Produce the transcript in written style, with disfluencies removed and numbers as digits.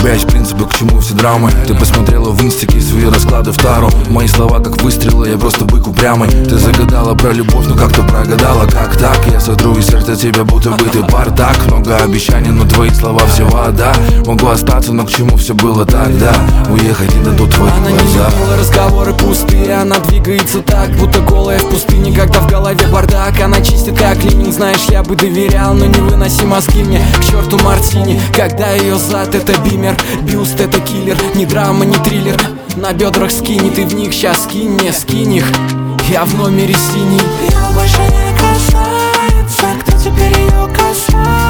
тебя есть принципы, к чему все драмы. Ты посмотрела в инстике свои расклады в тару. Мои слова как выстрелы, я просто бык упрямый. Ты загадала про любовь, но как-то прогадала. Как так? Я сотру из сердца тебя, будто бы ты бардак. Много обещаний, но твои слова все вода. Могу остаться, но к чему все было тогда? Уехать не дадут твои глаза. Она не любила разговоры пустые. Она двигается так, будто голая в пустыне, когда в голове бардак. Она чистит как Ленин, знаешь, я бы доверял, но не выноси мозги мне, к черту мартини. Когда ее зад это бимер, бюст это киллер. Ни драма, ни триллер. На бедрах скини, ты в них сейчас скинь мне, скинь их. Я в номере синий. Ее больше не касается, кто теперь ее касается?